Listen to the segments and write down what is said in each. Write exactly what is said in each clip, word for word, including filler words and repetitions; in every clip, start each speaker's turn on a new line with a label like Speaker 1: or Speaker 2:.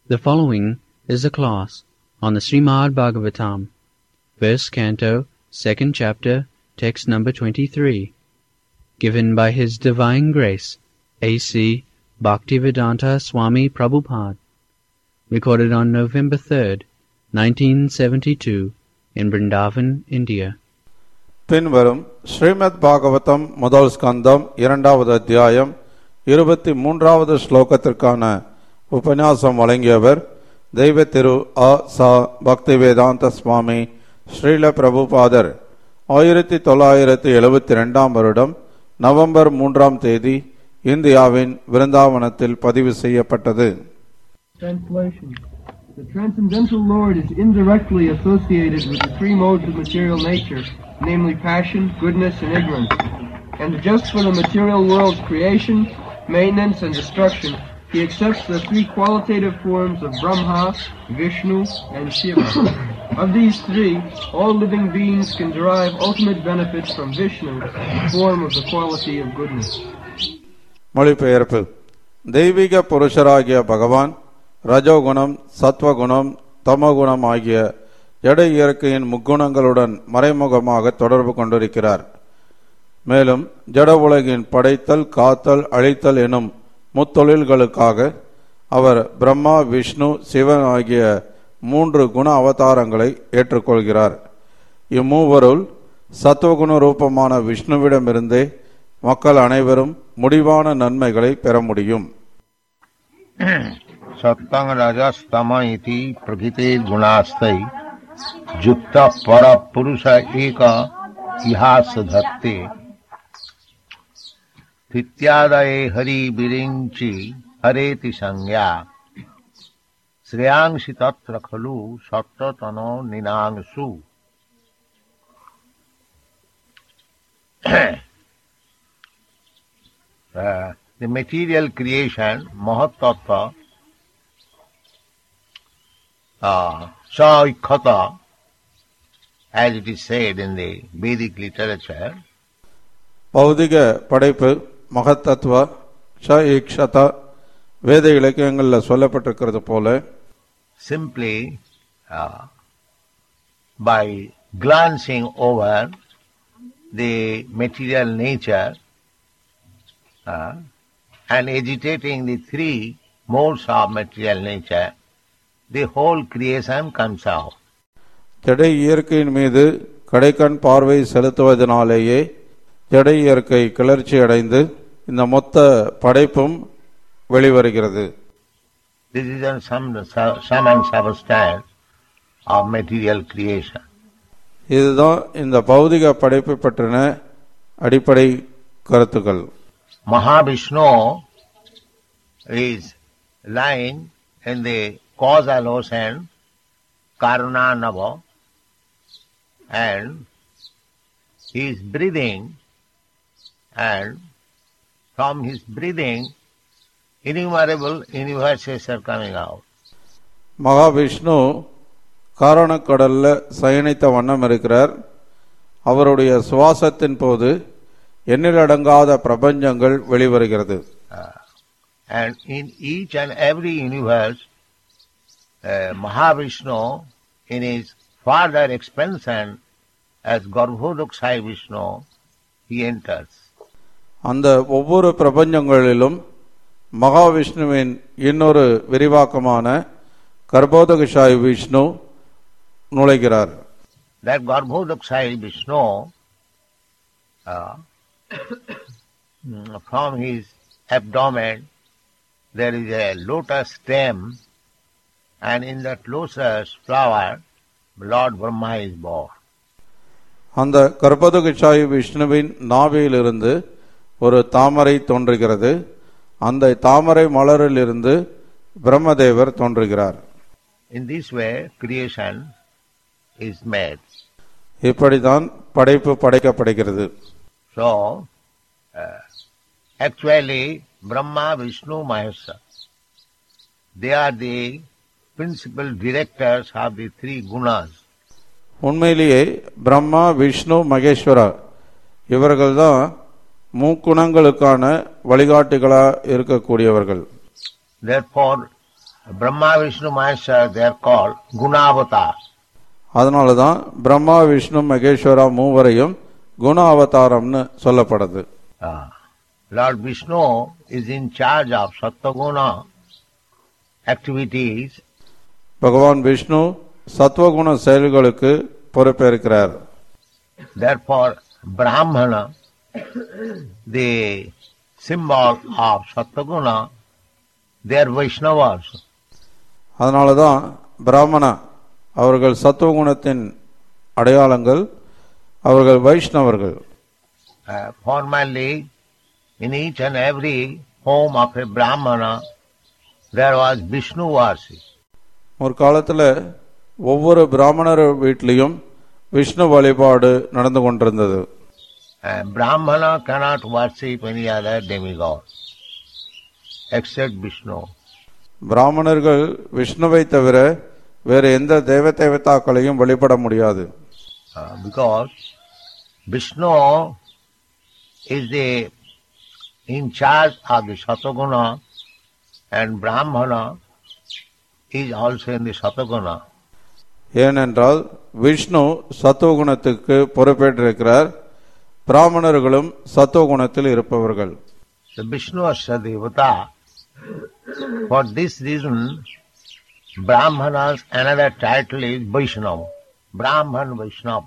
Speaker 1: The following is a class on the Srimad Bhagavatam, first canto, second chapter, text number twenty-three, given by His Divine Grace, A C Bhaktivedanta Swami Prabhupada, recorded on November third, nineteen seventy-two, in Vrindavan, India.
Speaker 2: பின்வரும் ஸ்ரீமத் பாகவதம் முதல் ஸ்கந்தம் இரண்டாவது அத்தியாயம் இருபத்தி மூன்றாவது ஸ்லோகத்திற்கான உபன்யாசம் வழங்கியவர் தெய்வ திரு அ ச பக்திவேதாந்த சுவாமி ஸ்ரீல பிரபுபாதர். ஆயிரத்தி தொள்ளாயிரத்தி எழுபத்தி ரெண்டாம் வருடம் நவம்பர் மூன்றாம் தேதி இந்தியாவின் விருந்தாவனத்தில் பதிவு செய்யப்பட்டது.
Speaker 3: The Transcendental Lord is indirectly associated with the three modes of material nature, namely passion, goodness, and ignorance. And just for the material world's creation, maintenance, and destruction, He accepts the three qualitative forms of Brahma, Vishnu, and Shiva. Of these three, all living beings can derive ultimate benefits from Vishnu, the form of the quality of goodness.
Speaker 2: மொழிபெயர்ப்பு. தெய்வீக புருஷராகிய பகவான் ரஜோகுணம், சத்வகுணம், தமோகுணம் ஆகிய ஜட இயற்கையின் முக்குணங்களுடன் மறைமுகமாக தொடர்பு கொண்டிருக்கிறார். மேலும் ஜட உலகின் படைத்தல், காத்தல், அழித்தல் எனும் முத்தொழில்களுக்காக அவர் பிரம்மா, விஷ்ணு, சிவன் ஆகிய மூன்று குண அவதாரங்களை ஏற்றுக்கொள்கிறார். இம்மூவருள் சத்துவகுண ரூபமான விஷ்ணுவிடமிருந்தே மக்கள் அனைவரும் முடிவான நன்மைகளை பெற முடியும்.
Speaker 4: सत्तं रजस्तम इति प्रभृते गुणास्ते युक्त पर पुरुष एक इहास धत्ते इत्यादये हरि विरिंचि हरेति संज्ञा श्रेयांसि तत्र खलु सत्ततनो निनांसु. uh, the material creation Mahat Tattva Uh, Saikkhata, as it is said in the Vedic literature,
Speaker 2: பௌதிக படைப்பு மகத்தத்துவ ச வேத இலக்கியங்களில் சொல்லப்பட்டிருக்கிறது போல
Speaker 4: simply uh, by glancing over the material nature uh, and agitating the three modes of material nature, the whole creation comes out.
Speaker 2: ஜட இயற்கையின் மீது கடைக்கண் பார்வை செலுத்துவதனாலேயே ஜட இயற்கை கிளர்ச்சி அடைந்து இந்த மொத்த படைப்பும் வெளிவருகிறது.
Speaker 4: This is a sum, sum and substance of material creation.
Speaker 2: இதுதான் இந்த பௌதிக படைப்பு பற்றின அடிப்படை கருத்துக்கள்.
Speaker 4: Mahavishnu is lying in the causal ocean, Karuna Nava, and he is breathing, and from his breathing, innumerable universes are coming out.
Speaker 2: Mahavishnu காரணக்கடல்ல சயனித்த வண்ணம் இருக்கிறார். அவருடைய சுவாசத்தின் போது எண்ணிலடங்காத பிரபஞ்சங்கள் வெளிவருகிறது.
Speaker 4: And in each and every universe, Uh, Mahavishnu, in his further expansion as Garbhodakshay Vishnu, he enters.
Speaker 2: அந்த ஒவ்வொரு பிரபஞ்சங்களிலும் மகாவிஷ்ணுவின் இன்னொரு விரிவாக்கமான கர்ப்போதகசாயி Vishnu நுழைகிறார்.
Speaker 4: That Garbhodakshay Vishnu, uh, from his abdomen there is a lotus stem, and in that lotus flower Lord Brahma is born.
Speaker 2: அந்த கர்ப்போதகசாயி விஷ்ணுவின் நாவியிலிருந்து ஒரு தாமரை தோன்றுகிறது. அந்த தாமரை மலரிலிருந்து பிரம்மதேவர் தோன்றுகிறார்.
Speaker 4: In this way creation is made.
Speaker 2: இப்படிதான் படைப்பு படைக்கப்படுகிறது.
Speaker 4: So uh, actually Brahma, Vishnu, Maheshwara, they are the principal directors of the three gunas.
Speaker 2: உண்மையிலேயே பிரம்மா, விஷ்ணு, மகேஸ்வரா இவர்கள்தான் முக்குணங்களுக்கான வழிகாட்டிகளா இருக்கக்கூடியவர்கள்.
Speaker 4: Therefore Brahma, Vishnu, Maheshwara, they are called Gunavatar.
Speaker 2: அதனாலதான் பிரம்மா விஷ்ணு மகேஸ்வரா மூவரையும் குண அவதாரம்னு சொல்லப்படுது.
Speaker 4: Uh, Lord Vishnu is in charge of Sattva-guna activities.
Speaker 2: பகவான் விஷ்ணு சத்வகுண செயல்களுக்கு பொறுப்பேற்கிறார்.
Speaker 4: Therefore, Brahmana, the symbol of Sattva-guna, they are Vaishnavas.
Speaker 2: அதனாலதான் பிராமணா அவர்கள் சத்துவகுணத்தின் அடையாளங்கள், அவர்கள் வைஷ்ணவர்கள்.
Speaker 4: Uh, formerly, in each and every home of a Brahmana, there was Vishnu worship.
Speaker 2: ஒரு காலத்துல ஒவ்வொரு பிராமணர் வீட்டிலையும் விஷ்ணு வழிபாடு நடந்து கொண்டிருந்தது.
Speaker 4: Uh, Brahmana cannot worship any other demigod except Vishnu.
Speaker 2: பிராமணர்கள் விஷ்ணுவை தவிர வேறு எந்த தேவ தேவதாக்களையும் வழிபட முடியாது.
Speaker 4: Uh, because Vishnu is the in charge of the Sattva-guna and Brahmana is also in the Sattva-guna.
Speaker 2: ஏனென்றால் விஷ்ணு சத்துவகுணத்துக்கு பொறுப்பேற்றிருக்கிறார், பிராமணர்களும் சத்துவகுணத்தில் இருப்பவர்கள்.
Speaker 4: So Vishnu Asya Devata. For this reason, Brahmanas another title is Vaishnava. Brahman Vaishnava.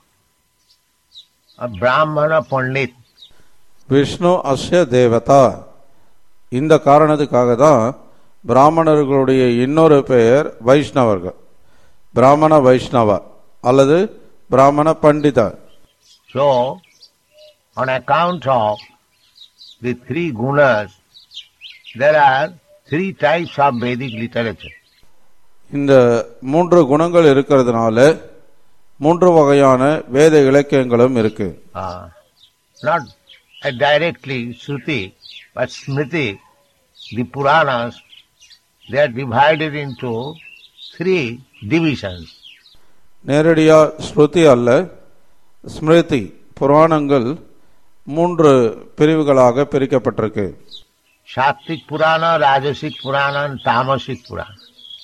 Speaker 4: A Brahmana Pandit.
Speaker 2: Vishnu அஸ்ய தேவதா. இந்த காரணத்துக்காக தான் பிராமணர்களுடைய இன்னொரு பெயர் வைஷ்ணவர்கள், பிராமண வைஷ்ணவ அல்லது பிராமண பண்டிதா.
Speaker 4: So, on account of the three gunas, there are three types of Vedic literature.
Speaker 2: இந்த மூன்று குணங்கள் இருக்கிறதுனால மூன்று வகையான வேத இலக்கியங்களும் இருக்கு.
Speaker 4: Uh, not uh, directly Shruti, but Smriti, the Puranas, they are divided into three divisions.
Speaker 2: நேரடியா ஸ்ருதி அல்ல, ஸ்மிருதி புராணங்கள் மூன்று பிரிவுகளாக பிரிக்கப்பட்டிருக்கு.
Speaker 4: Sattvic Purana, Rajasic Purana and Tamasic Purana.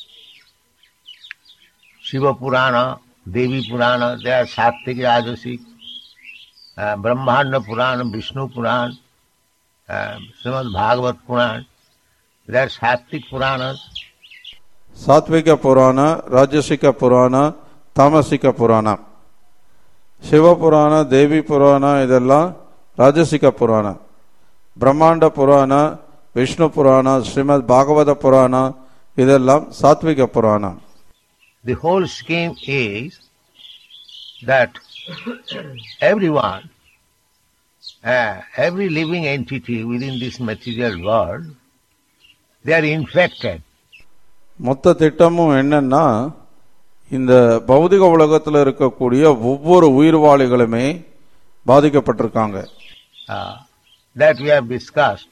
Speaker 4: Shiva Purana, Devi Purana, they are Sattvic, Rajasic. Uh, Brahmanda Purana, Vishnu Purana, uh, Srimad Bhagavat Purana, they are Sattvic Puranas.
Speaker 2: சாத்விக புராண, ராஜசிக புராண, தாமசிக புராண. சிவபுராண, தேவி புராண இதெல்லாம் ராஜசிக புராண. பிரம்மாண்ட புராண, விஷ்ணு புராண, ஸ்ரீமத் பாகவத புராண இதெல்லாம் சாத்விக புராண.
Speaker 4: The whole scheme is that everyone, uh, every living entity within this material world, they are infected.
Speaker 2: மொத்த திட்டமும் என்னன்னா, இந்த பௌதிக உலகத்தில் இருக்கக்கூடிய ஒவ்வொரு உயிர்வாளிகளுமே பாதிக்கப்பட்டிருக்காங்க.
Speaker 4: Uh, that we have discussed.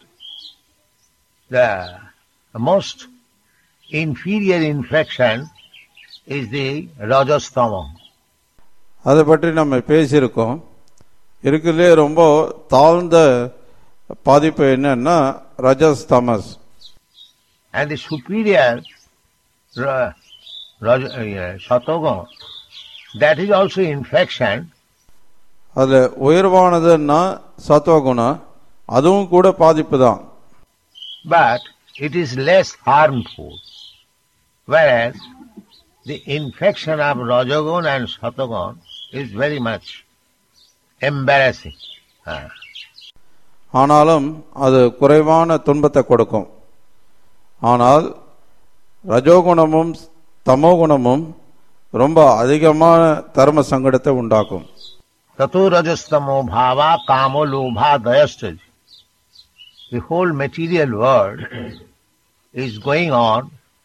Speaker 4: The most inferior infection is the Rajastama.
Speaker 2: அதை பற்றி நம்ம பேசியிருக்கோம். இருக்குல்லே ரொம்ப தாழ்ந்த பாதிப்பு என்னன்னா ரஜஸ் தமஸ்.
Speaker 4: And the superior Ra- Raj, uh, Sattva, that is also infection.
Speaker 2: அதுல உயர்வானதுன்னா சத்துவகுணம், அதுவும் கூட பாதிப்பு தான்.
Speaker 4: But it is less harmful. Whereas the infection of Rajagun and Sattvagun is very much embarrassing. Uh.
Speaker 2: ஆனாலும் அது குறைவான துன்பத்தை கொடுக்கும். ஆனால் ரஜோகுணமும் தமோகுணமும் ரொம்ப அதிகமான தர்ம சங்கடத்தை உண்டாக்கும்.
Speaker 4: Tato rajastamo bhava kamo lobha dayastaj. The whole material world is going on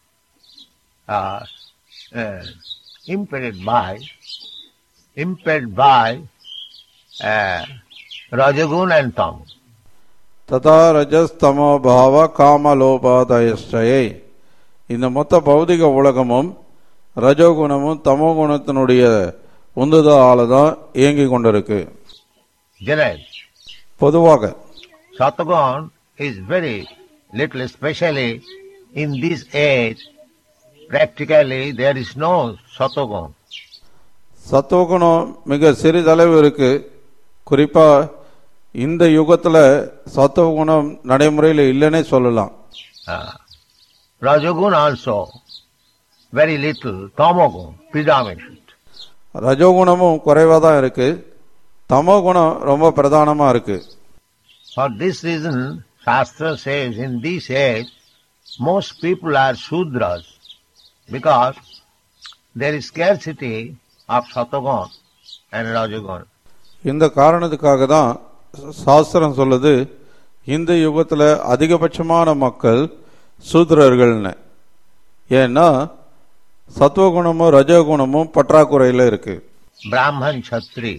Speaker 4: uh, uh, impelled by impelled by uh, Rajagun and Tam.
Speaker 2: ததா ரஜஸ் தமோ பாவ காமலோபாதயஸ்டயை. இந்த மொத்த பௌதிக உலகமும் ரஜோகுணமும் தமோகுணத்தினுடைய உந்துதலால தான் இயங்கிக் கொண்டிருக்கு.
Speaker 4: Generally,
Speaker 2: பொதுவாக
Speaker 4: Sattvagun is very little, especially in this age practically there is no Satoguna.
Speaker 2: சத்துவகுணம் மிக சிறிதளவு இருக்கு. குறிப்பா இந்த யுகத்துல சத்துவகுணம் நடைமுறையில் இல்லைன்னே சொல்லலாம்.
Speaker 4: Rajoguna also very little, Tamoguna predominant.
Speaker 2: ரஜோகுணமும் குறைவா தான் இருக்கு, தமோகுணம் ரொம்ப பிரதானமா இருக்கு.
Speaker 4: For this reason, Shastra says in this age most people are Shudras because there is scarcity of Satoguna and Rajoguna.
Speaker 2: இந்த காரணத்துக்காக தான் சாஸ்திரம் சொல்லுது இந்த யுகத்துல அதிகபட்சமான மக்கள் சூத்ரர்கள்னு. ஏன்னா சத்துவகுணமும் ரஜோகுணமும் பற்றாக்குறையில இருக்கு.
Speaker 4: Brahman Kshatri,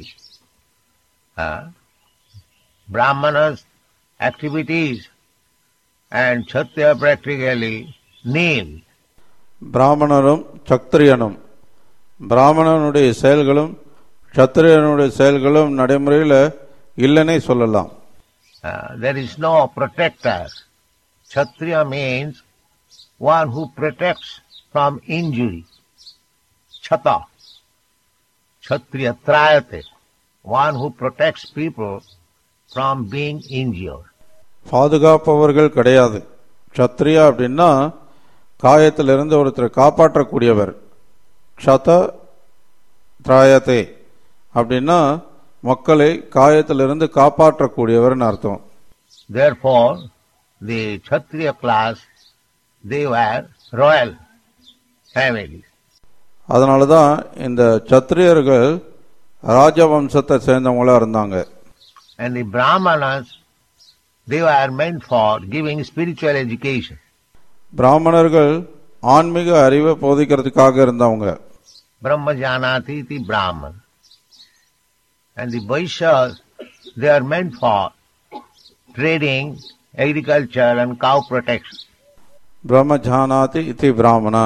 Speaker 4: uh, Brahmanas activities and Kshatriya practically nil.
Speaker 2: பிராமணரும் சத்திரியனும், பிராமணனுடைய செயல்களும் சத்திரியனுடைய செயல்களும் நடைமுறையில இல்லைன்னே சொல்லலாம்.
Speaker 4: Uh, there is no protector. Kshatriya means one who protects from injury. Chata. Kshatriya trayate. One who protects people from being injured.
Speaker 2: பாதுகாப்பவர்கள் கிடையாது. க்ஷத்ரியா அப்படின்னா காயத்திலிருந்து ஒருத்தரை காப்பாற்றக்கூடியவர். க்ஷத திராயத்தே அப்படின்னா மக்களை காயத்திலிருந்து காப்பாற்றக்கூடியவர்னு அர்த்தம்.
Speaker 4: Therefore, the Kshatriya class, they were royal families.
Speaker 2: அதனாலதான் இந்த சத்திரியர்கள் ராஜவம்சத்தை சேர்ந்தவங்களா இருந்தாங்க.
Speaker 4: And the Brahmanas, they were meant for giving spiritual education.
Speaker 2: பிராமணர்கள் ஆன்மீக அறிவை போதிக்கிறதுக்காக இருந்தவங்க.
Speaker 4: Brahma janati iti Brahman. And the Vaishyas, they are meant for trading, agriculture and cow protection.
Speaker 2: பிரம்ம ஜானாதி இதி பிராமணா.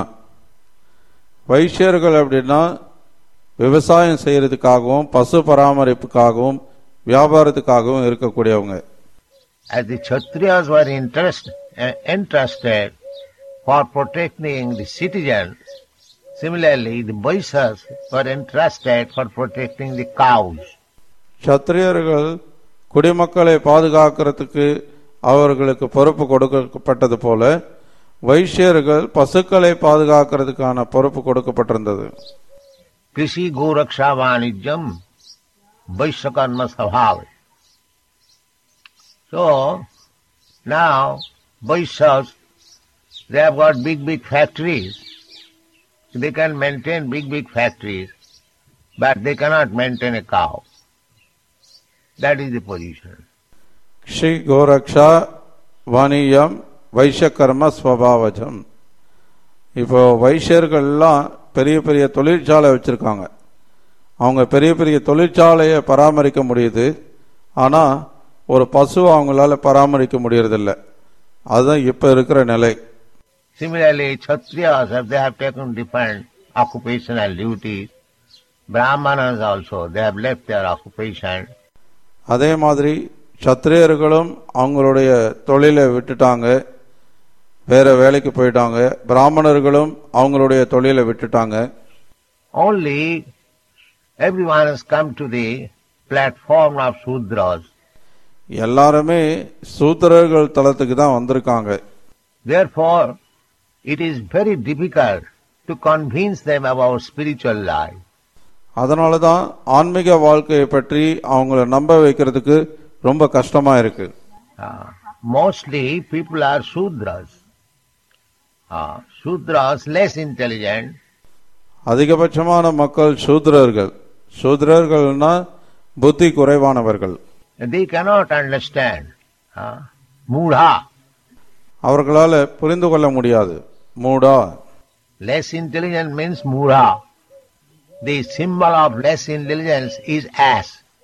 Speaker 2: வைஷ்யர்கள் அப்படின்னா விவசாயம் செய்யறதுக்காகவும் பசு பராமரிப்புக்காகவும் வியாபாரத்துக்காகவும் இருக்கக்கூடியவங்க.
Speaker 4: As the Kshatriyas were interest, uh, entrusted for protecting the citizens, similarly the Vaishyas were entrusted for protecting the cows.
Speaker 2: சத்திரியர்கள் குடிமக்களை பாதுகாக்கிறதுக்கு அவர்களுக்கு பொறுப்பு கொடுக்கப்பட்டது போல வைஷ்யர்கள் பசுக்களை பாதுகாக்கிறதுக்கான பொறுப்பு கொடுக்கப்பட்டிருந்தது.
Speaker 4: Krishi Goraksha Vanijam Vaishyakarma Sabhava. So, now Vaishyas, they have got big, big factories. They can maintain big, big factories, but they cannot maintain a cow. That is the position.
Speaker 2: Sri கோரக்ஷா வாணியம் வைஷ்யகர்ம ஸ்வபாவஜம். இப்போ வைஷ்யர்கள்லாம் பெரிய பெரிய தொழிற்சாலை வச்சிருக்காங்க. அவங்க பெரிய பெரிய தொழிற்சாலையை பராமரிக்க முடியுது, ஆனா ஒரு பசு அவங்களால பராமரிக்க முடியறதில்லை. அதுதான் இப்ப இருக்கிற நிலை.
Speaker 4: Similarly, Kshatriyas, they have taken different occupational duties. Brahmanas also, they have left their occupation.
Speaker 2: அதே மாதிரி சத்திரியர்களும் அவங்களுடைய தொழிலை விட்டுட்டாங்க, வேற வேலைக்கு போயிட்டாங்க. பிராமணர்களும் அவங்களுடைய தொழிலை விட்டுட்டாங்க.
Speaker 4: Only everyone has come to the platform of Sudras.
Speaker 2: எல்லாருமே சூத்திரர்கள் தளத்துக்கு தான் வந்திருக்காங்க.
Speaker 4: Therefore, it is very difficult to convince them about spiritual life.
Speaker 2: அதனாலதான் ஆன்மீக வாழ்க்கையை பற்றி அவங்கள நம்ப வைக்கிறதுக்கு ரொம்ப கஷ்டமா இருக்கு.
Speaker 4: Uh, mostly people are Sudras. Uh, Sudras less intelligent.
Speaker 2: அதிகபட்சமான மக்கள் சூத்திரர்கள். சூத்திரர்கள்னா புத்தி குறைவானவர்கள்.
Speaker 4: They cannot understand. Uh, Mudha.
Speaker 2: அவர்களால புரிந்து கொள்ள முடியாது. மூடா.
Speaker 4: Less intelligent means Mudha. The symbol of less intelligence is ass.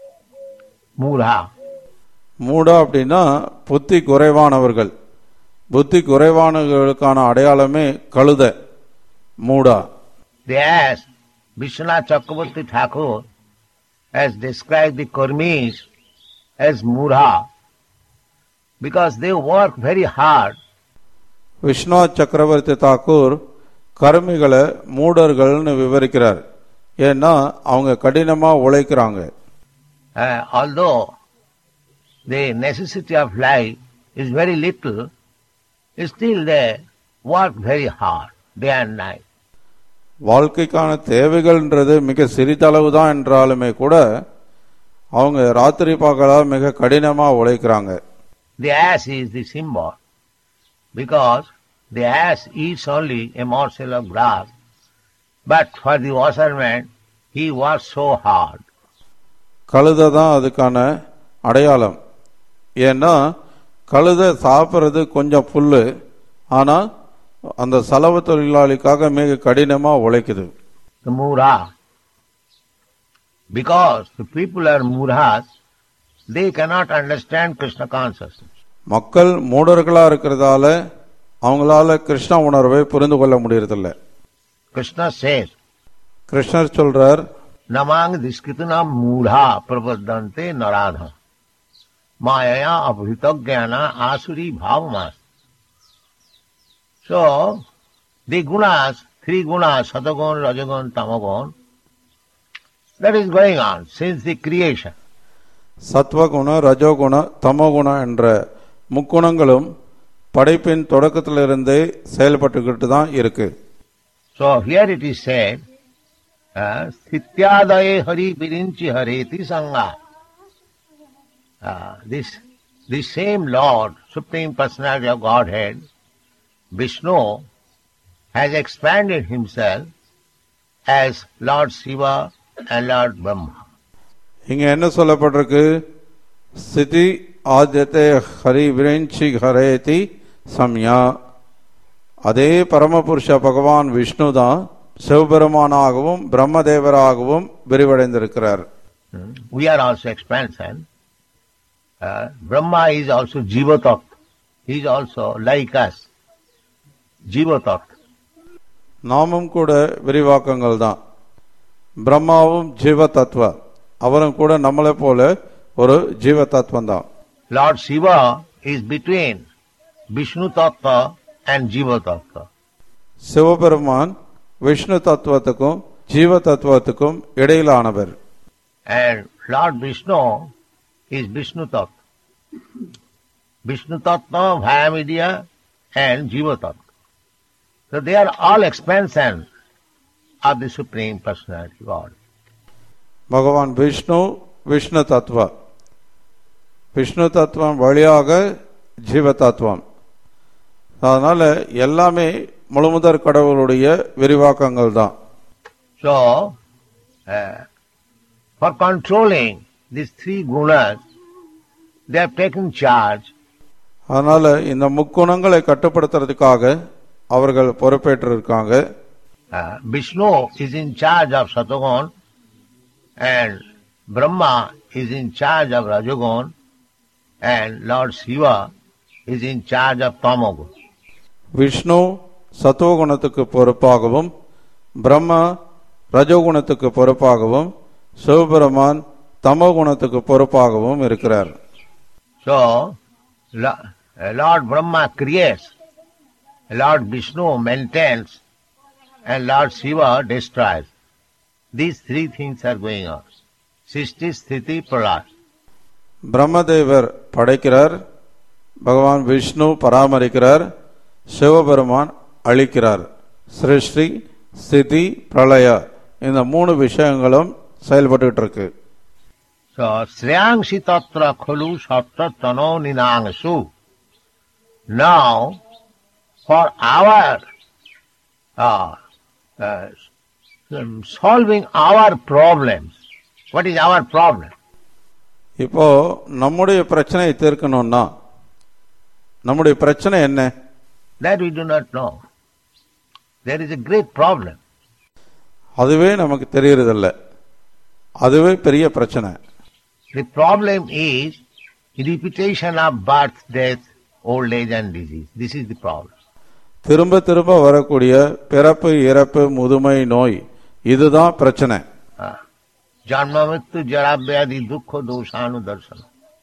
Speaker 4: Mudha.
Speaker 2: மூடா அப்படின்னா புத்தி குறைவானவர்கள். புத்தி குறைவானவர்களுக்கான அடையாளமே கழுத, மூடா.
Speaker 4: The ass, Vishwanath Chakravarti Thakur has described the Karmis as Mudha because they work very hard.
Speaker 2: Viswanath சக்கரவர்த்தி தாக்கூர் கர்மிகளை மூடர்கள்னு விவரிக்கிறார். ஏன்னா அவங்க கடினமா உழைக்கிறாங்க.
Speaker 4: Uh, although the necessity of life is very little, still they work very hard, day and night.
Speaker 2: வாழ்க்கைக்கான தேவைகள்ன்றது மிக சிறிதளவு தான் என்றாலுமே கூட அவங்க ராத்திரி பகலா மிக கடினமா உழைக்கிறாங்க.
Speaker 4: The ass is the symbol, because the ass eats only a morsel of grass, but for the washerman he works so hard.
Speaker 2: கழுதை தான் அதுக்கான அடையாளம். ஏன்னா கழுதை சாப்பிட்றது கொஞ்சம் புல்லு, ஆனா அந்த சலவை தொழிலாளிக்காக மிக கடினமா உழைக்குது.
Speaker 4: The Mura, because the people are Muras, they cannot understand Krishna consciousness.
Speaker 2: மக்கள் மூடர்களா இருக்கிறதால அவங்களால கிருஷ்ண உணர்வை புரிந்து கொள்ள முடியறதில்லை.
Speaker 4: Krishna says,
Speaker 2: கிருஷ்ணர் சொல்றார்,
Speaker 4: Namang diskritana mudha prabhaddante naradha mayaya abhitagyana asuri bhavamas. So, the gunas, three gunas, satagun, rajagun, tamagun, that is going on since the creation.
Speaker 2: சத்வகுண ரஜோகுண தமோகுண என்ற முக்குணங்களும் படைப்பின் தொடக்கத்திலிருந்தே செயல்பட்டுக்கிட்டு தான் இருக்கு.
Speaker 4: So here it is said, Sityadaye hari virinchi hareti sangha. Uh, this, this same Lord, Supreme Personality of Godhead, Vishnu, has expanded himself as Lord Shiva and Lord Brahma.
Speaker 2: இங்க என்ன சொல்லப்பட்டிருக்கு? ஸ்திதி ஆத்யதே ஹரி விரஞ்சி ஹரேதி சம்யா. அதே பரமபுருஷ பகவான் விஷ்ணு தான் சிவபெருமானாகவும் பிரம்மதேவராகவும் விரிவடைந்திருக்கிறார்.
Speaker 4: We are also expansion. Uh, Brahma is also Jiva Tattva. He is also like us. Jiva Tattva.
Speaker 2: நாமும் கூட விரிவாக்கங்கள் தான். பிரம்மாவும் ஜீவ தத்துவ, அவரும் கூட நம்மளை போல ஒரு ஜீவ தத்துவம் தான்.
Speaker 4: Lord Shiva is between Vishnu Tattva and Jiva Tattva.
Speaker 2: Sivaperuman Vishnu தத்துவத்துக்கும் ஜீவ தத்துவத்துக்கும் இடையிலானவர்.
Speaker 4: And Lord Vishnu is Vishnu Tattva. Vishnu Tattva, Bhayamedia and Jiva Tattva. So they are all expansion of the Supreme Personality God.
Speaker 2: பகவான் விஷ்ணு விஷ்ணு தத்துவ, விஷ்ணு தத்துவம் வழியாக ஜீவ தத்துவம். அதனால எல்லாமே முழுமுதற் கடவுளுடைய விரிவாக்கங்கள் தான்.
Speaker 4: So, uh, for controlling these three gunas, they have taken charge.
Speaker 2: அதனால இந்த முக்குணங்களை கட்டுப்படுத்துறதுக்காக அவர்கள் பொறுப்பேற்றிருக்காங்க.
Speaker 4: Uh, Vishnu is in charge of Satagun and Brahma is in charge of Rajagun and Lord Shiva is in charge of Tamagun.
Speaker 2: Vishnu சத்துவகுணத்துக்கு பொறுப்பாகவும் Brahma ரஜோகுணத்துக்கு பொறுப்பாகவும் Sivaperuman தமோகுணத்துக்கு பொறுப்பாகவும் இருக்கிறார்.
Speaker 4: So, Lord Brahma creates, Lord Vishnu maintains and Lord Shiva destroys. These three things are going on. Sisti, Sthiti, Pralaya.
Speaker 2: பிரம்மதேவர் படைக்கிறார், பகவான் விஷ்ணு பராமரிக்கிறார், சிவபெருமான் அழிக்கிறார். சிருஷ்டி ஸ்திதி பிரளய இந்த மூணு விஷயங்களும் செயல்பட்டு இருக்கு.
Speaker 4: So, Sriyangsi Tatra Khulu Satta Tano Ninangsu. Now, for our uh, uh, solving our problems, what is our problem?
Speaker 2: இப்போ நம்முடைய பிரச்சனையை தீர்க்கணும்னா நம்முடைய பிரச்சனை என்ன?
Speaker 4: That we do not know. There is a great problem.
Speaker 2: அதுவே நமக்கு தெரியறதில்ல. அதுவே பெரிய பிரச்சனை.
Speaker 4: The problem is repetition of birth, death, old age and disease. This is the problem.
Speaker 2: திரும்ப திரும்ப வரக்கூடிய பிறப்பு இறப்பு முதுமை நோய் இதுதான் பிரச்சனை.
Speaker 4: Janma mrityu jara vyadhi dukkha dosanu darsana.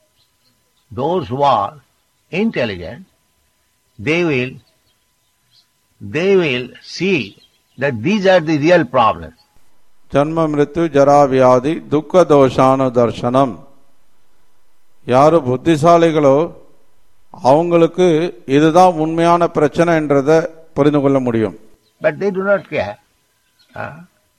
Speaker 4: Those who are intelligent, they will they will see that these are the real problems.
Speaker 2: ஜன்ம மிருத்யு ஜரா வியாதி துக்க தோஷானு தர்சனம். யாரு புத்திசாலிகளோ அவங்களுக்கு இதுதான் உண்மையான பிரச்சனை என்றதை புரிந்து கொள்ள முடியும்.
Speaker 4: But they do not care. Uh,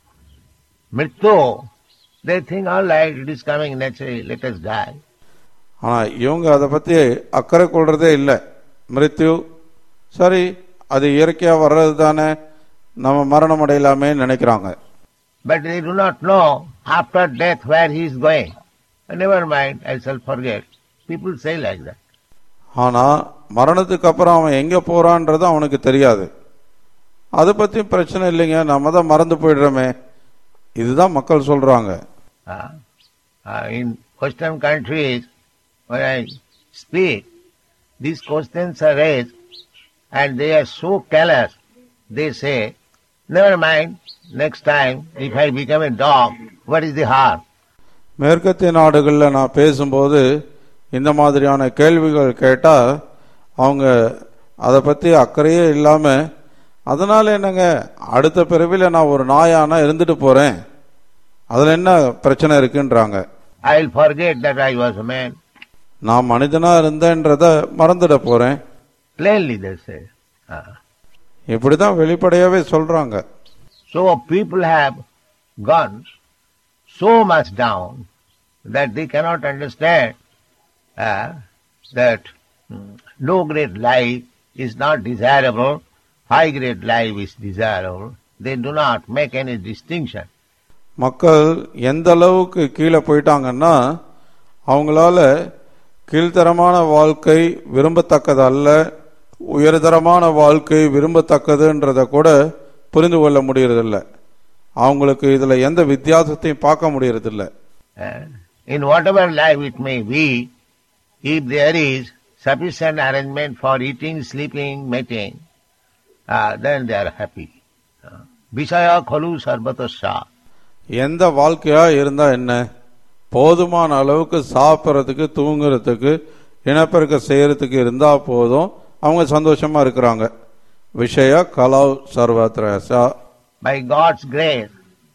Speaker 4: Mrityu, they think, all right, it is coming naturally, let us die.
Speaker 2: ஆனா இவங்க அதை பத்தி அக்கறை கொள்றதே இல்லை. மிருத்யு சரி, அது இயற்கையா வர்றது தானே, நம்ம மரணம் அடையலாமே நினைக்கிறாங்க.
Speaker 4: But they do not know after death where he is going. Never mind, I shall forget. People say like that.
Speaker 2: ஆனா மரணத்துக்கு அப்புறம் அவன் எங்க போறான்றது அவனுக்கு தெரியாது. அதை பத்தி பிரச்சனை இல்லைங்க, நம்ம தான் மறந்து போயிடுறோமே, இதுதான் மக்கள் சொல்றாங்க.
Speaker 4: Uh, uh, in Western countries, when I speak, these questions are raised and they are so careless. They say, never mind, next time if I become a dog, what is the harm?
Speaker 2: மேற்கத்திய நாடுகளில் நான் பேசும்போது இந்த மாதிரியான கேள்விகள் கேட்டா அவங்க அதை பத்தி அக்கறையே இல்லாம, அதனால என்னங்க, அடுத்த பிறவில நான் ஒரு நாயானா இருந்துட்டு போறேன், அதுல என்ன பிரச்சனை இருக்குன்றாங்க.
Speaker 4: I'll forget that I was a man.
Speaker 2: நான் மனிதனா இருந்தேன்றத மறந்துட போறேன்.
Speaker 4: Plainly they say. Uh.
Speaker 2: இப்படிதான் வெளிப்படையாவே சொல்றாங்க.
Speaker 4: So people have gone so much down that they cannot understand uh, that um, low grade life is not desirable, high grade life is desirable. They do not make any distinction.
Speaker 2: மக்கள் எந்த அளவுக்கு கீழே போயிட்டாங்கன்னா அவங்களால கீழ்த்தரமான வாழ்க்கை விரும்பத்தக்கது அல்ல, உயர்தரமான வாழ்க்கை விரும்பத்தக்கதுன்றத கூட புரிந்து கொள்ள முடியறதில்லை. அவங்களுக்கு இதுல எந்த வித்தியாசத்தையும் பார்க்க முடியறதில்லை.
Speaker 4: In whatever life it may be, if there is sufficient arrangement for eating, sleeping, mating, uh, then they are happy. Vishaya khalu sarvatasya.
Speaker 2: எந்த வாழ்க்கையா இருந்தா என்ன, போதுமான அளவுக்கு சாப்பிட்றதுக்கு தூங்குறதுக்கு இனப்பெருக்க செய்யறதுக்கு இருந்தா போதும், அவங்க சந்தோஷமா இருக்கிறாங்க. விஷய கலௌ சர்வத்ரேஷா.
Speaker 4: By God's grace,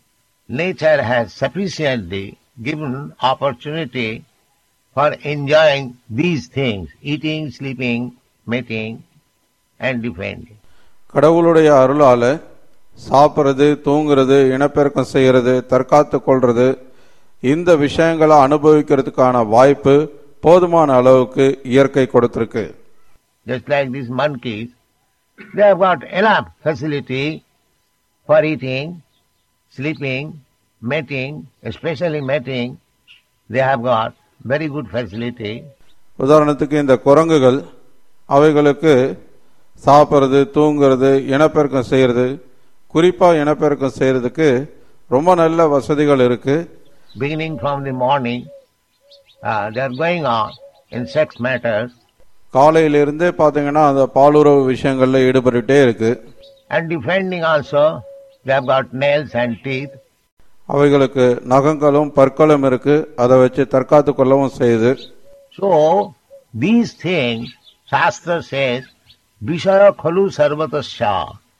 Speaker 4: nature has sufficiently given opportunity for enjoying these things, eating, sleeping, mating and defending.
Speaker 2: கடவுளுடைய அருளால சாப்பிட்றது, தூங்குறது, இனப்பெருக்கம் செய்யறது, தற்காத்து கொள்றது, இந்த விஷயங்களை அனுபவிக்கிறதுக்கான வாய்ப்பு போதுமான அளவுக்கு இயற்கை கொடுத்திருக்கு.
Speaker 4: Just like these monkeys, they have got enough facility for eating, sleeping, mating, especially mating. They have got very good facility.
Speaker 2: உதாரணத்துக்கு இந்த குரங்குகள், அவைகளுக்கு சாப்பிட்றது, தூங்குறது, இனப்பெருக்கம் செய்யறது, குறிப்பா இனப்பெருக்கம் செய்யறதுக்கு ரொம்ப நல்ல வசதிகள் இருக்கு.
Speaker 4: Beginning from the morning, uh, they are going on in sex matters.
Speaker 2: காலையிலிருந்தே பாத்தீங்கன்னா அந்த பாலுறவு விஷயங்கள்ல ஈடுபட்டுட்டே இருக்கு.
Speaker 4: And defending also, they have got nails and teeth.
Speaker 2: அவைகளுக்கு நகங்களும் பற்களும் இருக்கு, அதை வச்சு தற்காத்து கொள்ளவும் செய்யுது.
Speaker 4: So these things, Shastra says, Vishaya khalu sarvatasya.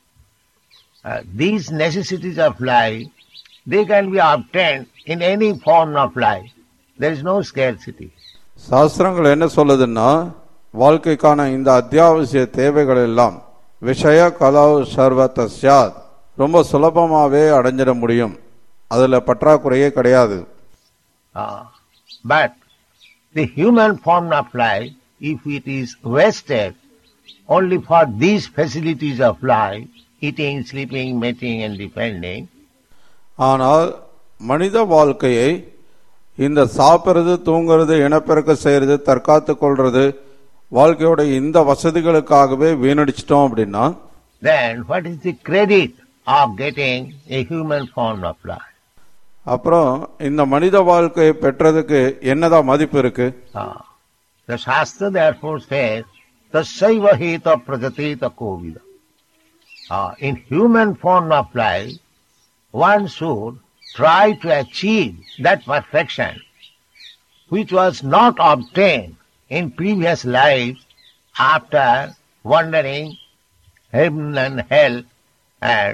Speaker 4: Uh, these necessities of life, they can be obtained in any form of life. There is no scarcity.
Speaker 2: சாஸ்திரங்கள் என்ன சொல்லுதுன்னா, வாழ்க்கைக்கான இந்த அத்தியாவசிய தேவைகள் எல்லாம் விஷய கலௌ சர்வதஸ்யாத், ரொம்ப சுலபமாவே அடைஞ்சிட முடியும், அதுல பற்றாக்குறையே கிடையாது.
Speaker 4: Uh, but the human form of life, if it is wasted only for these facilities of life, eating, sleeping, mating and defending,
Speaker 2: ஆனால் மனித வாழ்க்கையை இந்த சாப்பிட்றது, தூங்குறது, இனப்பெருக்க செய்யறது, தற்காத்து கொள்றது, வாழ்க்கையோட இந்த வசதிகளுக்காகவே வீணடிச்சிட்டோம் அப்படின்னா,
Speaker 4: then what is the credit of getting a human form of life?
Speaker 2: அப்புறம் இந்த மனித வாழ்க்கையை பெற்றதுக்கு என்னதான் மதிப்பு இருக்கு?
Speaker 4: Ah, the Shastra therefore says, tasaiva heta prajateta kovida. Ah, in human form of life, one should try to achieve that perfection which was not obtained in previous lives after wandering heaven and hell and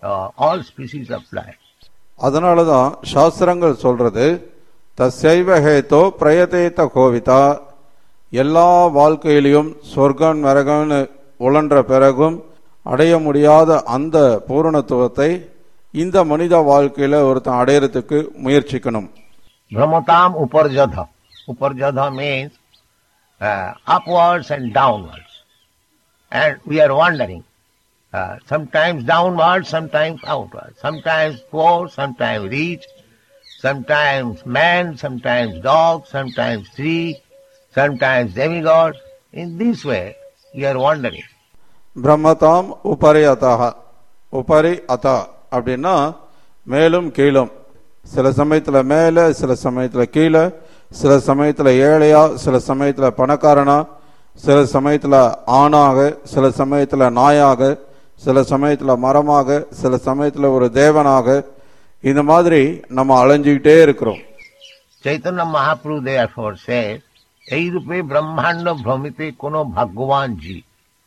Speaker 4: uh, all species of life.
Speaker 2: அதனாலதான் சாஸ்திரங்கள் சொல்றது தசைவ ஹேதோ பிரயதேத கோவிதா, எல்லா வாழ்க்கையிலையும் சொர்க்கம் நரகம்னு உழன்ற பிறகும் அடைய முடியாத அந்த பூரணத்துவத்தை இந்த மனித வாழ்க்கையில ஒருத்தன் அடையறதுக்கு முயற்சிக்கணும்.
Speaker 4: Brahmatam uparjadha. Uparjadha means uh, upwards and downwards. And we are wandering. Uh, sometimes downwards, sometimes outwards. Sometimes poor, sometimes rich. Sometimes man, sometimes dog, sometimes tree, sometimes demigod. In this way, we are wandering.
Speaker 2: பிரம்மதாம் உபரி அதாக, உபரி அதா அப்படின்னா மேலும் கீழும். சில சமயத்துல மேல, சில சமயத்துல கீழே, சில சமயத்துல ஏழையா, சில சமயத்துல பணக்காரனா, சில சமயத்துல ஆணாக, சில சமயத்துல நாயாக, சில சமயத்துல மரமாக, சில சமயத்துல ஒரு தேவனாக, இந்த மாதிரி நம்ம அலைஞ்சுக்கிட்டே இருக்கிறோம்.
Speaker 4: Chaitanya Mahaprabhu therefore says, ei rupe brahmanda bhramite kono bhagwan ji.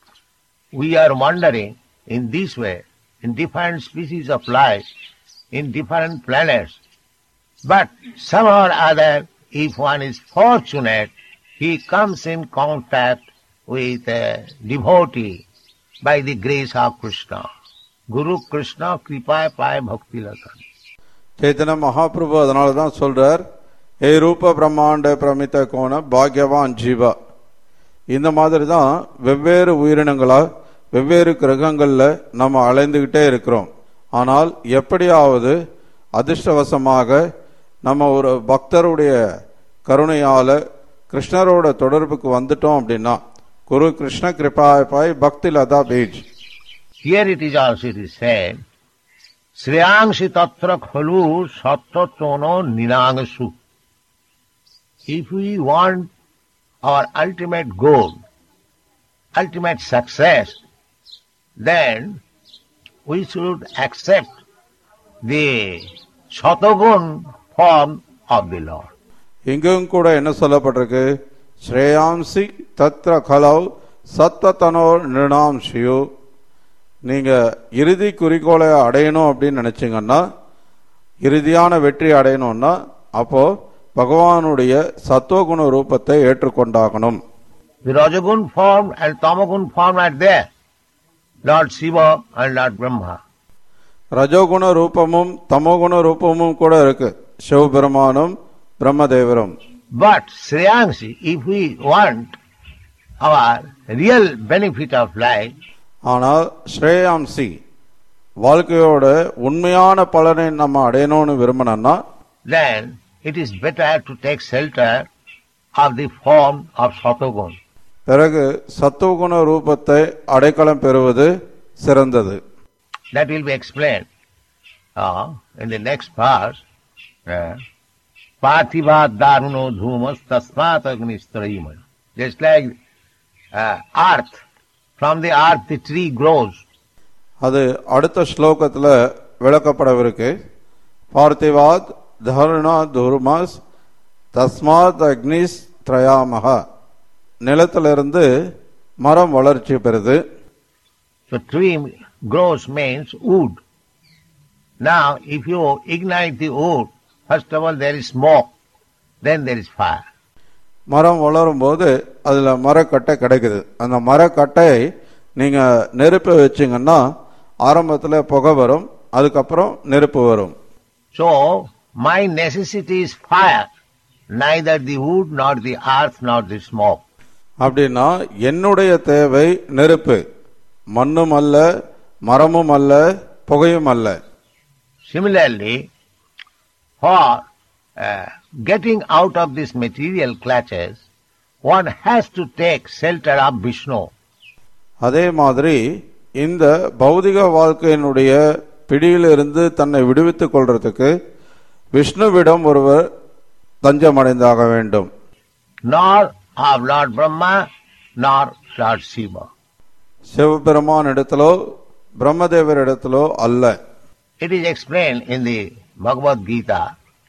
Speaker 4: We are wandering in this way, in different species of life, in different planets. But somehow or other, if one is fortunate, he comes in contact with a devotee by the grace of Krishna. Guru Krishna kripa paya bhakti lakan.
Speaker 2: சேத்தன Mahaprabhu அதனால தான் சொல்றார், ஏ ரூப பிரம்மாண்ட பிரமித்த கோண பாக்யவான் ஜீவா. இந்த மாதிரி தான் வெவ்வேறு உயிரினங்களா வெவ்வேறு கிரகங்கள்ல நம்ம அலைந்துகிட்டே இருக்கிறோம். ஆனால் எப்படியாவது அதிர்ஷ்டவசமாக நம்ம ஒரு பக்தருடைய கருணையால கிருஷ்ணரோட தொடர்புக்கு வந்துட்டோம் அப்படின்னா, குரு கிருஷ்ண கிருபாய் பக்தி Latha Beej.
Speaker 4: Here it is also it is said, Shreyangsi tatra khalu sattatono nirangsu. If we want our ultimate goal, ultimate success, then we should accept the Shatagun form of the Lord.
Speaker 2: இங்கும் கூட என்ன சொல்லப்பட்டிருக்கு, ஸ்ரேயாம்சி தத்ர கலவ் சத்தனோ நிருணாம்சியோ. நீங்க இறுதி குறிக்கோளை அடையணும் அப்படின்னு நினைச்சீங்கன்னா, இறுதியான வெற்றி அடையணும்னா, அப்போ பகவானுடைய சத்துவகுண ரூபத்தை ஏற்றுக்கொண்டாகணும்.
Speaker 4: The Rajagun form and Tamagun form are there, Lord Shiva and Lord Brahma.
Speaker 2: ரஜோகுண ரூபமும் தமோகுண ரூபமும் கூட இருக்கு, சிவபெருமானும் பிரம்மதேவரும்.
Speaker 4: But Shreyangsi, if we want our real benefit of life,
Speaker 2: ஆனால் ஸ்ரேயாம்சி வாழ்க்கையோட உண்மையான பலனை நம்ம அடையணும்னு விரும்பினோம்னா,
Speaker 4: then it is better to take shelter of the form of Satagun.
Speaker 2: பிறகு சத்துவகுண ரூபத்தை அடைக்கலம் பெறுவது சிறந்தது.
Speaker 4: That will be explained uh, in the next verse. Parthivat daruno dhumas tasmat agnistrayima. Just like uh, earth, from the earth the tree grows.
Speaker 2: அது அடுத்த ஸ்லோகத்துல விளக்கப்படவிருக்கு. பார்த்திவாத் தருணா துர்மஸ் தஸ்மாத் Agnes திரயாமஹா. நிலத்திலிருந்து மரம் வளர்ச்சி பெறுது.
Speaker 4: So tree grows means wood. Now if you ignite the wood, first of all there is smoke, then there is fire.
Speaker 2: மரம் வளரும் போது அதுல மரக்கட்டை கிடைக்குது. அந்த மரக்கட்டை நீங்க நெருப்பு வச்சீங்கன்னா ஆரம்பத்துல புகை வரும், அதுக்கப்புறம் நெருப்பு வரும்.
Speaker 4: So my necessity is fire, neither the wood nor the earth nor the smoke.
Speaker 2: அப்படின்னா என்னுடைய தேவை நெருப்பு, மண்ணும் அல்ல, மரமும் அல்ல, புகையும் அல்ல.
Speaker 4: Similarly, for uh, getting out of this material clutches, one has to take shelter of Vishnu.
Speaker 2: அதே மாதிரி இந்த பௌதிக வாழ்க்கையினுடைய பிடியிலிருந்து தன்னை விடுவித்துக் கொள்றதுக்கு விஷ்ணுவிடம் ஒருவர் தஞ்சமடைந்தாக வேண்டும்.
Speaker 4: Nor of Lord Brahma, nor Lord Shiva.
Speaker 2: Sivaperuman இடத்திலோ பிரம்மதேவர் இடத்திலோ அல்ல.
Speaker 4: It is explained in the Bhagavad Gita.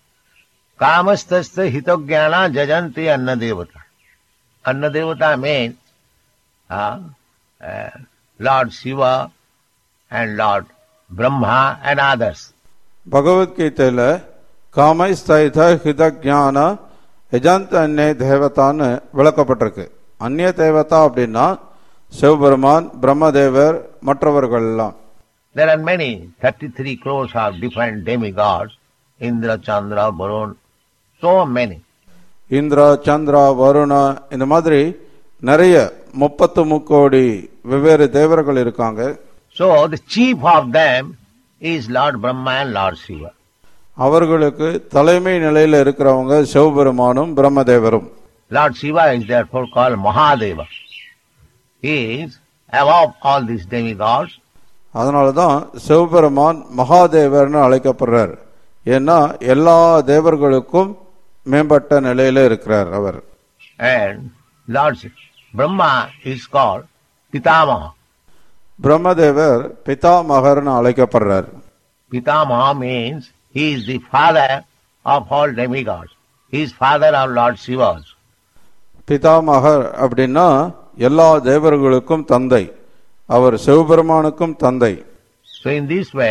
Speaker 4: Kamastasya hitogyana jajanti annadevata. Annadevata means uh, uh, Lord Shiva and Lord Brahma and others.
Speaker 2: பகவத்கீதையில காமை ஸ்தைத ஹிதஜான எஜந்த அந்நிய தேவதான்னு விளக்கப்பட்டிருக்கு. அந்நிய தேவதா அப்படின்னா சிவபெருமான், பிரம்மதேவர், மற்றவர்கள் எல்லாம்.
Speaker 4: There are many, thirty-three crores of different demigods, Indra, Chandra, Varun, so many.
Speaker 2: Indira, Chandra, Varuna, இந்த மாதிரி நிறைய முப்பத்து முக்கோடி வெவ்வேறு தேவர்கள் இருக்காங்க.
Speaker 4: So the chief of them is Lord Brahma and Lord Shiva.
Speaker 2: அவர்களுக்கு தலைமை நிலையில இருக்கிறவங்க சிவபெருமானும் பிரம்மதேவரும்.
Speaker 4: Lord Shiva is therefore called Mahadeva. He is above all these demigods.
Speaker 2: அதனாலதான் சிவபெருமான் மகாதேவர்னு அழைக்கப்படுறார். ஏன்னா எல்லா தேவர்களுக்கும் மேம்பட்ட நிலையில இருக்கிறார் அவர்.
Speaker 4: And Lord Brahma is called Pitamaha.
Speaker 2: Brahmadevar பிதாமகர்னு அழைக்கப்படுறார்.
Speaker 4: Pitamaha means he is the father of all demigods. He is father of Lord Shiva.
Speaker 2: பிதாமகர் அப்படின்னா எல்லா தேவர்களுக்கும் தந்தை, அவர் சிவபெருமானுக்கும் தந்தை.
Speaker 4: So in this way,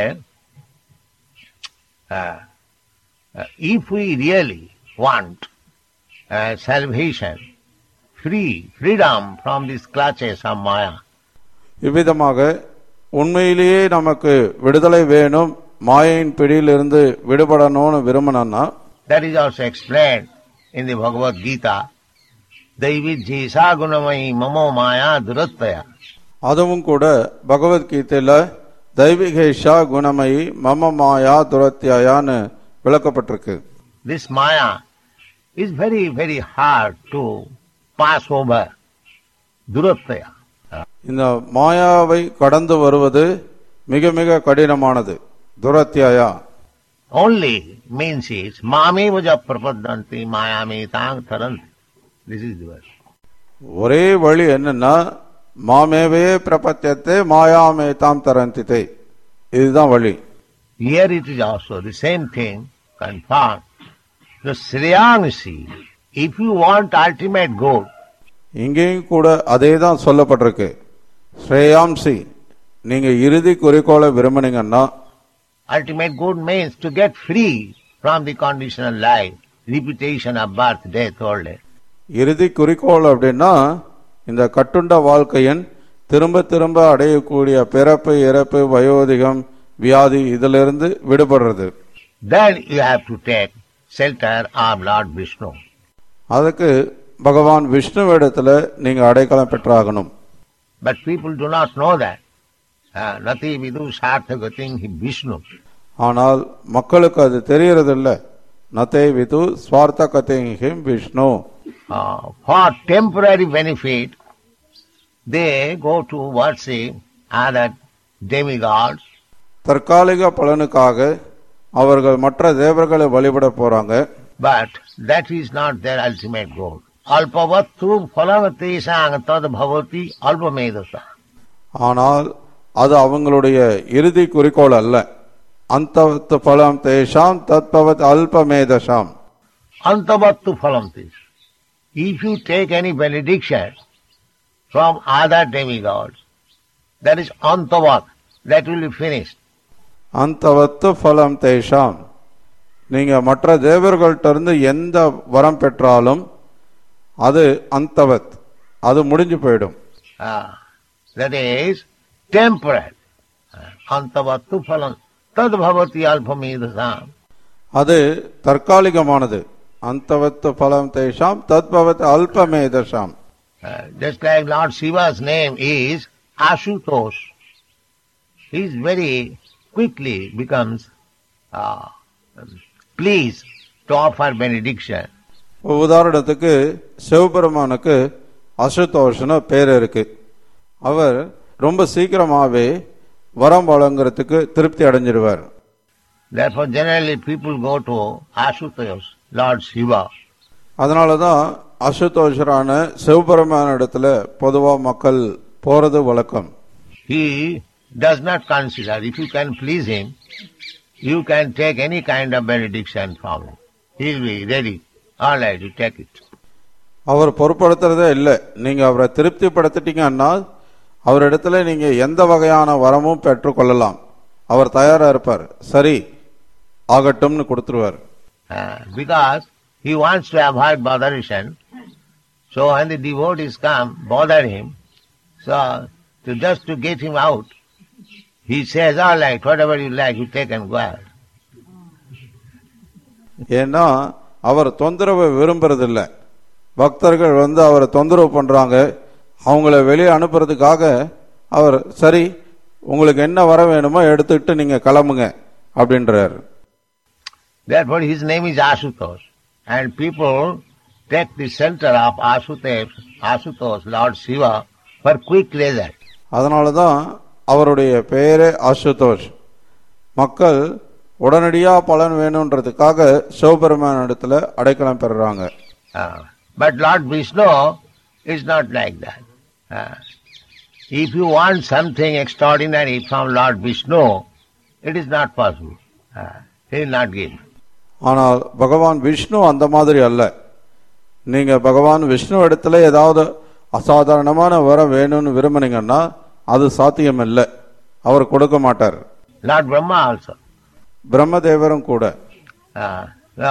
Speaker 4: uh, uh, if we really want uh, salvation, free, freedom from these clutches of Maya,
Speaker 2: இவ்விதமாக உண்மையிலேயே நமக்கு விடுதலை வேணும், மாயையின் பிடியிலிருந்து விடுபடணும்னு விரும்பினா,
Speaker 4: that is also explained in the Bhagavad Gita, Daivi Jesa Gunamayi Mamo Maya Durattaya.
Speaker 2: அதுவும் கூட பகவத்கீதையில தெய்வீகேஷா குணமயி மம மாயா துரத்தியாயான்னு விளக்கப்பட்டிருக்கு.
Speaker 4: This Maya is very, very hard to pass over. Durattaya.
Speaker 2: இந்த மாயாவை கடந்து வருவது மிக மிக கடினமானது. துரத்தியாயா
Speaker 4: Only means is Mami Vaja Prapadanti Mayami Tang Taranti. This is the word.
Speaker 2: ஒரே வழி என்னன்னா மாமேவே பிரபத்தியத்தை மாயாமே தாம் தரந்தித்தை, இதுதான் வழி.
Speaker 4: Here it is also the same thing confirmed. The Shreyangsi, if you want ultimate good,
Speaker 2: இங்கேயும் கூட அதே தான் சொல்லப்பட்டிருக்கு. ஸ்ரேயாம்சி, நீங்க இறுதி குறிக்கோளை விரும்பினீங்கன்னா,
Speaker 4: ultimate good means to get free from the conditional life, repetition of birth, death, old age.
Speaker 2: இறுதி குறிக்கோள் அப்படின்னா இந்த கட்டுண்ட வாழ்க்கையின் திரும்ப திரும்ப அடையக்கூடிய பிறப்பு, இறப்பு, வயோதிகம், வியாதி, இதிலிருந்து விடுபடுறது.
Speaker 4: Then you have to take shelter of Lord Vishnu.
Speaker 2: அதுக்கு பகவான் விஷ்ணுவிடத்துல நீங்க அடைக்கலம் பெற்றாகணும்.
Speaker 4: But people do not know that. Nati vidu sarthagating hi Vishnu.
Speaker 2: ஆனால் மக்களுக்கு அது தெரியறதில்ல. நதே விது ஸ்வார்த்த கதேஹிம் Vishnu.
Speaker 4: Uh, for temporary benefit, they go to worship other demigods.
Speaker 2: தற்காலிக பலனுக்காக அவர்கள் மற்ற தேவர்களை வழிபட போறாங்க.
Speaker 4: But that is not their ultimate goal. Alpavattu phalavati sang tad bhavati alpamedasa.
Speaker 2: ஆனால் அது அவங்களுடைய இறுதி குறிக்கோள் அல்ல. அந்தவத்து பலம் தேஷாம் தத்பவத் அல்பமேதசாம்.
Speaker 4: Antavattu phalamti. If you take any benediction from other demigods, that is antavat, that will be finished.
Speaker 2: அந்தவத்து பலம் தேஷாம். நீங்க மற்ற தேவர்கள்ட்ட இருந்து எந்த வரம் பெற்றாலும் அது அந்தவத், அது முடிஞ்சு போயிடும்.
Speaker 4: Ah, that is temporal. Antavattu phalam tad bhavati alpamedasam.
Speaker 2: அது தற்காலிகமானது. அந்தவத்து பலம் தேஷாம் தத்பவத் அல்பமேதசாம்.
Speaker 4: Just like Lord Shiva's name is Ashutosh. He is very quickly becomes uh, pleased to offer benediction.
Speaker 2: உதாரணத்துக்கு சிவபெருமானுக்கு அசுதோஷன பேர் இருக்கு. அவர் ரொம்ப சீக்கிரமாவே வரம் வழங்குறதுக்கு திருப்தி அடைஞ்சிடுவார்.
Speaker 4: Therefore generally people go to Ashutosh, Lord Shiva.
Speaker 2: அதனாலதான் அசுதோஷரான சிவபெருமான இடத்துல பொதுவா மக்கள் போறது வழக்கம்.
Speaker 4: He does not consider, if you can please him, you can take any kind of benediction from him. He will be ready, all right, you take it.
Speaker 2: அவர் பொருட்படுத்துறதே இல்லை. நீங்க அவரை திருப்தி படுத்திட்டீங்கன்னா அவரிடத்துல நீங்க எந்த வகையான வரமும் பெற்றுக்கொள்ளலாம். அவர் தயாரா இருப்பார். சரி ஆகட்டும்னு கொடுத்துருவார்.
Speaker 4: Uh, because he wants to avoid botheration. So when the devotees come, bother him, so to just to get him out, he says, all right, whatever you like, you take and go out.
Speaker 2: ஏன்னா அவர் தொந்தரவை விரும்புறதில்லை. பக்தர்கள் வந்து அவரை தொந்தரவு பண்றாங்க, அவங்கள வெளியே அனுப்புறதுக்காக அவர் சரி உங்களுக்கு என்ன வர வேணுமோ எடுத்துக்கிட்டு நீங்க கிளம்புங்க அப்படின்றார்.
Speaker 4: Therefore his name is Asutosh, and people take the shelter of Asutosh, Asutosh, Lord Shiva, for quick result.
Speaker 2: அதனாலதான் அவருடைய பெயரே ஆசுதோஷ். மக்கள் உடனடியா பலன் வேணும்ன்றதுக்காக சிவபெருமான் இடத்துல அடைக்கலம் பெறுறாங்க.
Speaker 4: Uh, but Lord Vishnu is not like that. Uh, if you want something extraordinary from Lord Vishnu, it is not possible. Uh, he will not give.
Speaker 2: ஆனால் பகவான் விஷ்ணு அந்த மாதிரி அல்ல. நீங்க பகவான் விஷ்ணு இடத்துல ஏதாவது அசாதாரணமான வரம் வேணும்னு விரும்பினீங்கன்னா அது சாத்தியம் இல்லை, அவர் கொடுக்க மாட்டார்.
Speaker 4: Lord Brahma also.
Speaker 2: பிரம்மதேவரும் கூட.
Speaker 4: Uh, no.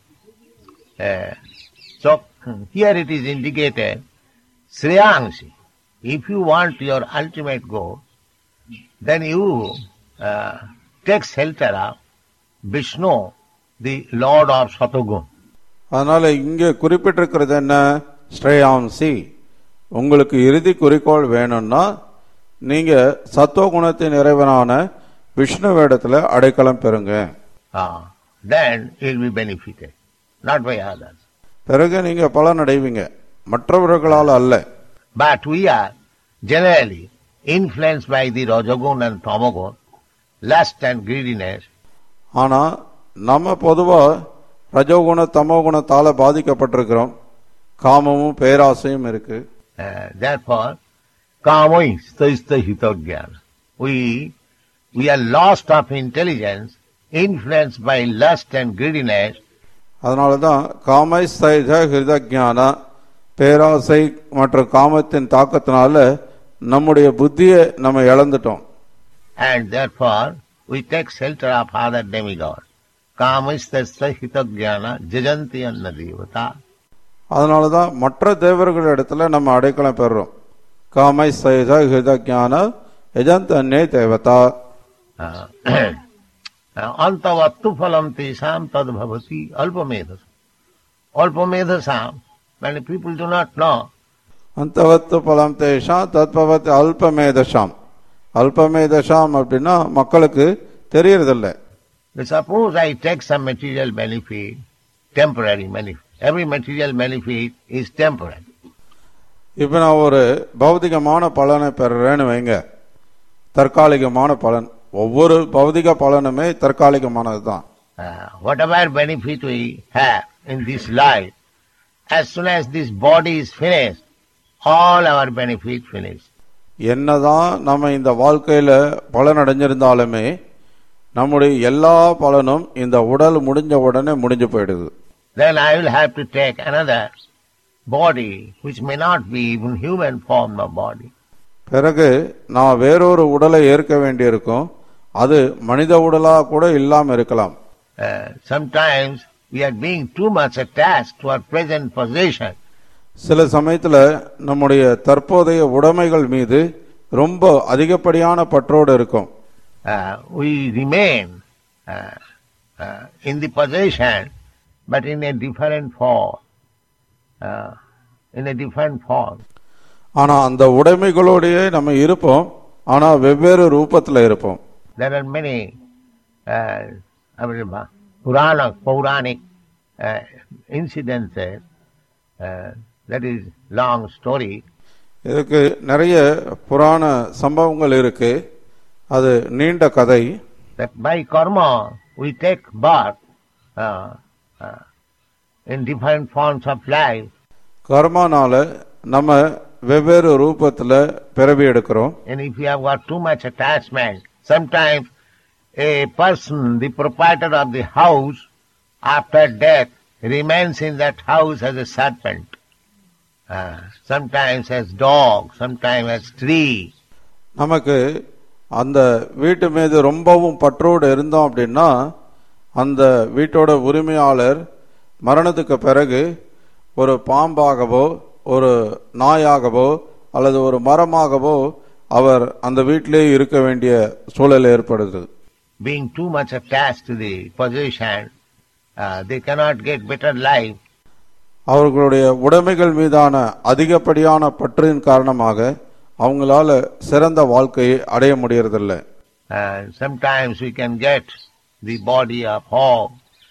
Speaker 4: Uh, so here it is indicated, Shreyangsi. If you want your ultimate goal, then you uh, take shelter of Vishnu, the Lord of Satagun.
Speaker 2: அதனால இங்கே குறிப்பிட்டிருக்கிறது என்ன? ஸ்ரேயாம்சி, உங்களுக்கு இறுதி குறிக்கோள் வேணும்னா நீங்க சத்துவகுணத்தின் இறைவனான விஷ்ணு வேடத்துல அடைக்கலம் பெறுங்க.
Speaker 4: Uh, then you will be benefited, not by others.
Speaker 2: பிறகு நீங்க பலன் அடைவீங்க, மற்றவர்களால் அல்ல.
Speaker 4: But we are generally influenced by the Rajagun and Tamagun, lust and greediness.
Speaker 2: ஆனா நம்ம பொதுவா ரஜோகுண தமோகுணத்தால பாதிக்கப்பட்டிருக்கிறோம், காமமும் பேராசையும் இருக்கு.
Speaker 4: Uh, therefore, kamai staista hitagyan. We we are lost of intelligence, influenced by lust and greediness.
Speaker 2: அதனாலதான் காமை ஸ்தைத ஹிருதஜான, பேராசை மற்றும் காமத்தின் தாக்கத்தினால நம்முடைய புத்தியை நம்ம இழந்துட்டோம்.
Speaker 4: And therefore, we take shelter of other demigods. Kamaistaista hitagyan jajanti anna devata.
Speaker 2: அதனாலதான் மற்ற தேவர்கள் இடத்துல நம்ம அடைக்கலம் பெறுறோம். காமை ஸ்தைத ஹிருதஜான யஜந்த அன்னே தேவதா.
Speaker 4: Antavattu phalam tesam tad bhavati alpamedhas. Alpamedhasam, many people do not know.
Speaker 2: அந்தவத்து பலம் தேஷாம் தத்பவத் அல்பமேதசாம். அல்பமேதசாம் அப்படின்னா மக்களுக்கு தெரியறதில்லை.
Speaker 4: Suppose I take some material benefit, temporary benefit. Every material benefit is temporary.
Speaker 2: இப்ப நான் ஒரு பௌதிகமான பலனை பெறறேன்னு வைங்க, தற்காலிகமான பலன். ஒவ்வொரு பௌதிக பலனுமே தற்காலிகமானதுதான்.
Speaker 4: Uh, whatever benefit we have in this life, as soon as this body is finished, all our benefit finished.
Speaker 2: என்னதான் நம்ம இந்த வாழ்க்கையில பலன் அடைஞ்சிருந்தாலுமே நம்முடைய எல்லா பலனும் இந்த உடல் முடிஞ்ச உடனே முடிஞ்சு போயிடுது.
Speaker 4: Then I will have to take another body which may not be even human form of body.
Speaker 2: பிறகு நான் வேறொரு உடலை ஏற்க வேண்டியிருக்கும், அது மனித உடலா கூட இல்லாம இருக்கலாம்.
Speaker 4: Uh, sometimes we are being too much attached to our present possession.
Speaker 2: சில சமயத்துல நம்முடைய தற்போதைய உடைமைகள் மீது ரொம்ப அதிகப்படியான பற்றோடு இருக்கும்.
Speaker 4: Uh, we remain uh, uh, in the possession, but in a different form. Uh, in a different form.
Speaker 2: ஆனா அந்த உடைமைகளோடயே நம்ம இருப்போம், ஆனா வெவ்வேறு ரூபத்துல இருப்போம்.
Speaker 4: There are many uh, Purana, Puranic uh, incidences. Uh, that is long story.
Speaker 2: இதுக்கு நிறைய புராண சம்பவங்கள் இருக்கு, அது நீண்ட கதை.
Speaker 4: That by karma we take birth uh, uh, in different forms of life.
Speaker 2: கர்மானால நம்ம வெவ்வேறு ரூபத்துல பிறவி எடுக்கிறோம்.
Speaker 4: And if you have got too much attachment, sometimes a person, the proprietor of the house, after death remains in that house as a serpent, uh, sometimes as dog, sometimes as tree.
Speaker 2: நமக்கு அந்த வீட்டு மீது ரொம்பவும் பற்றோடு இருந்தோம் அப்படின்னா அந்த வீட்டோட உரிமையாளர் மரணத்துக்கு பிறகு ஒரு பாம்பாகவோ ஒரு நாயாகவோ அல்லது ஒரு மரமாகவோ அவர் அந்த வீட்டிலே இருக்க வேண்டிய சூழல் ஏற்படுது.
Speaker 4: Being too much attached to the possession, uh, they cannot get better life.
Speaker 2: அவர்களுடைய உடைமைகள் மீதான அதிகப்படியான பற்றின் காரணமாக அவங்களால சிறந்த வாழ்க்கையை அடைய முடியறதில்லை.
Speaker 4: And sometimes we can get the body of hog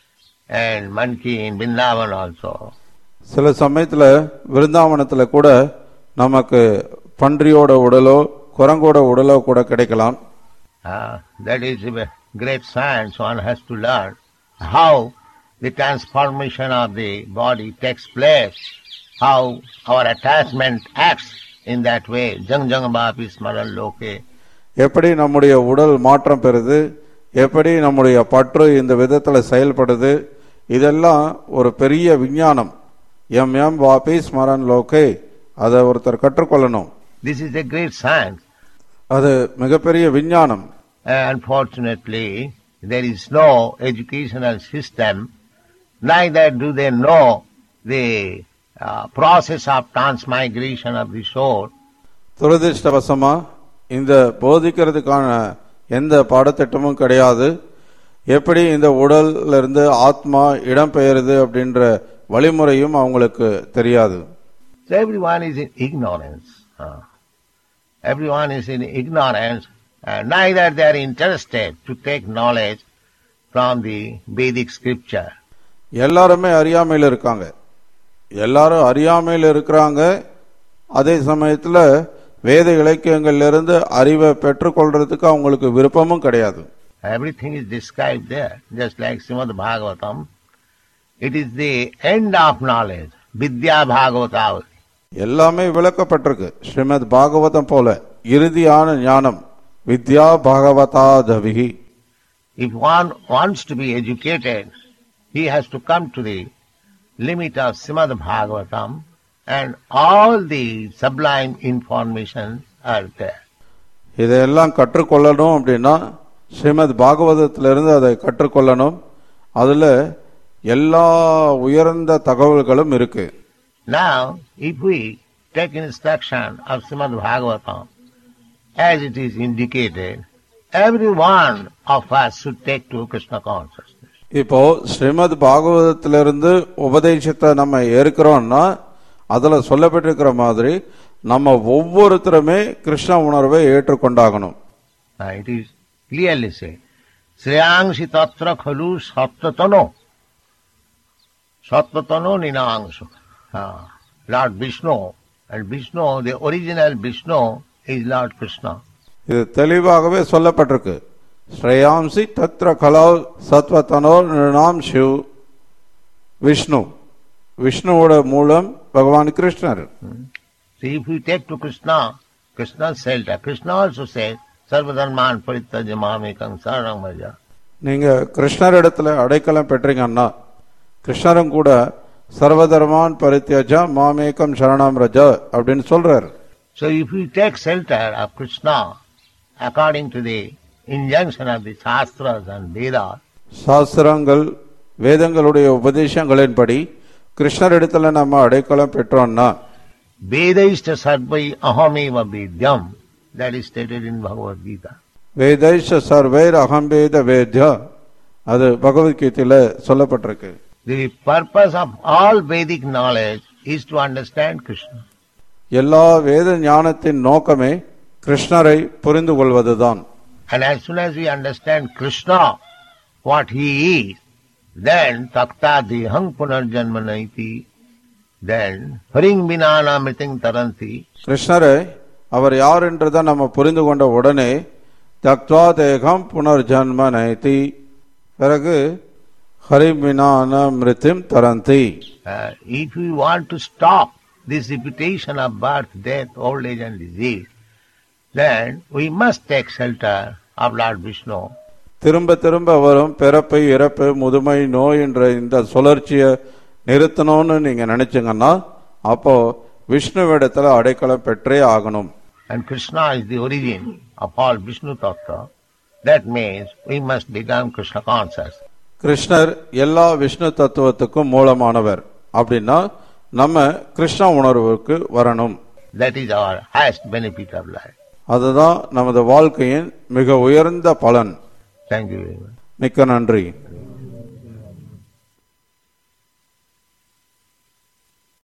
Speaker 4: and monkey in Vrindavan also.
Speaker 2: சில சமயத்துல விருந்தாவனத்துல கூட நமக்கு பன்றியோட உடலோ குரங்கோட உடலோ கூட கிடைக்கலாம்.
Speaker 4: Uh, that is a great science. One has to learn how the transformation of the body takes place, how our attachment acts in that way. Jang jang bhapi smaran loke.
Speaker 2: எப்படி நம்முடைய உடல் மாற்றம் பெறுது, எப்படி நம்முடைய பற்று இந்த விதத்துல செயல்படுது, இதெல்லாம் ஒரு பெரிய விஞ்ஞானம். எம் எம் வாபி ஸ்மரன் லோகே, அதை ஒருத்தர் கற்றுக்கொள்ளணும்.
Speaker 4: This is a great science.
Speaker 2: அது மிகப்பெரிய விஞ்ஞானம்.
Speaker 4: Unfortunately, there is no educational system, neither do they know the uh, process of transmigration of the soul.
Speaker 2: துரதிர்ஷ்டவசமா இந்த போதிக்கிறதுக்கான எந்த பாடத்திட்டமும் கிடையாது. எப்படி இந்த உடல்ல இருந்து ஆத்மா இடம் பெயருது அப்படின்ற வழிமுறையும் அவங்களுக்கு தெரியாது.
Speaker 4: So everyone is in ignorance. Uh, everyone is in ignorance, and neither they are interested to take knowledge from the Vedic scripture.
Speaker 2: எல்லாருமே அறியாமையில் இருக்காங்க. எல்லாரும் அறியாமையில் இருக்கிறாங்க. அதே சமயத்துல வேத இலக்கியங்கள்ல இருந்து அறிவை பெற்றுக்கொள்றதுக்கு அவங்களுக்கு விருப்பமும் கிடையாது.
Speaker 4: Everything is described there, just like Srimad Bhagavatam. It is the end of knowledge, Vidya Bhagavata.
Speaker 2: எல்லாமே விளக்கப்பட்டிருக்கு. ஸ்ரீமத் பாகவதம் போல இறுதியான ஞானம் வித்யா பாகவதாதவிஹி.
Speaker 4: If one wants to be educated, he has to come to the limit of Srimad Bhagavatam, and all the sublime information are there.
Speaker 2: இதையெல்லாம் கற்றுக்கொள்ளணும் அப்படின்னா ஸ்ரீமத் பாகவதத்திலிருந்து அதை கற்றுக்கொள்ளணும். அதுல எல்லா உயர்ந்த தகவல்களும் இருக்கு.
Speaker 4: Now, if we take instruction of Srimad Bhagavatam, as it is indicated, every one of us should take to Krishna consciousness.
Speaker 2: இப்போ ஸ்ரீமத் பாகவதத்திலிருந்து உபதேசத்தை நம்ம ஏற்கிறோம்னா அதுல சொல்லப்பட்டிருக்கிற மாதிரி நம்ம ஒவ்வொருத்தருமே கிருஷ்ண உணர்வை ஏற்றுக்கொண்டாகணும்.
Speaker 4: It is clearly said, Shreyangsi tatra khalu sattatano, sattatano ninangsu. Ah, Lord Vishnu, and Vishnu, the original Vishnu is Lord Krishna.
Speaker 2: இது தெளிவாகவே சொல்லப்பட்டிருக்கு. ஸ்ரேயாம்சி தத்ர கலாவ் சத்வத்தனோ நிருணாம் சிவ். விஷ்ணு, விஷ்ணுவோட மூலம் பகவான் கிருஷ்ணர்.
Speaker 4: So if we take to Krishna, Krishna's shelter, Krishna also says, Sarvadharman parityaja mamekam saranam vraja. நீங்க
Speaker 2: கிருஷ்ணர் இடத்துல அடைக்கலம் பெற்றீங்கன்னா கிருஷ்ணரும் கூட சர்வதர்மான் பரித்யஜா மாமேகம் சரணம் ரஜா அப்படின்னு சொல்றாரு.
Speaker 4: So if we take shelter of Krishna according to the injunction of the Shastras and Vedas,
Speaker 2: சாஸ்திரங்கள் வேதங்களுடைய உபதேசங்களின்படி கிருஷ்ணர் இடத்துல நம்ம அடைக்கலம் பெற்றோம்னா
Speaker 4: Vedaishta sarvai ahameva vedyam, that is stated in Bhagavad Gita.
Speaker 2: வேதைஷ சர்வைர் அகம்பேத வேத்யா, அது பகவத்கீதையில சொல்லப்பட்டிருக்கு.
Speaker 4: The purpose of all Vedic knowledge is to understand Krishna.
Speaker 2: எல்லா வேத ஞானத்தின் நோக்கமே கிருஷ்ணரை புரிந்து கொள்வதுதான்.
Speaker 4: And as soon as we understand Krishna, what he is, then takta dehang punarjanmanaiti, then haring vinana mriting taranti.
Speaker 2: கிருஷ்ணரை அவர் யார் என்றதை நம்ம புரிந்து கொண்ட உடனே தக்வா தேகம் புனர்ஜன்ம நைதி, பிறகு ஹரிமினான மிருத்திம் தரந்தி.
Speaker 4: If we want to stop this repetition of birth, death, old age and disease, then we must take shelter of Lord Vishnu.
Speaker 2: திரும்ப திரும்ப வரும் பிறப்பு இறப்பு முதுமை நோய் என்ற இந்த சுழற்சியை நிறுத்தணும்னு நீங்க நினைச்சீங்கன்னா அப்போ விஷ்ணுவிடத்துல அடைக்கலம் பெற்றே ஆகணும்.
Speaker 4: And Krishna is the origin. of all Vishnu Tattva, that means we must become Krishna conscious.
Speaker 2: கிருஷ்ணர் எல்லா விஷ்ணு தத்துவத்துக்கும் மூலமானவர் அப்படின்னா நம்ம கிருஷ்ண உணர்வுக்கு வரணும்.
Speaker 4: That is our highest benefit of life.
Speaker 2: அதுதான் நமது வாழ்க்கையின் மிக உயர்ந்த பலன்.
Speaker 4: Thank you very much.
Speaker 2: மிக்க நன்றி.